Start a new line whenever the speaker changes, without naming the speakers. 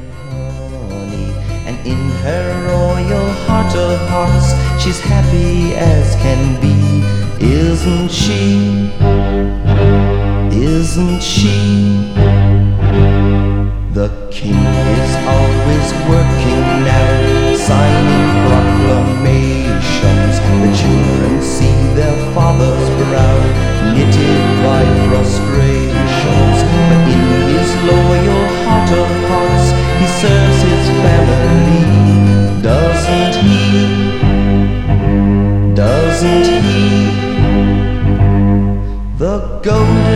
and honey. And in her royal heart of hearts, she's happy as can be. Isn't she? Isn't she? The king is always working now, signing proclamations. The children see their father's brow, knitted by frustrations. But in his loyal heart of hearts, he serves his family. Doesn't he? Doesn't he? The golden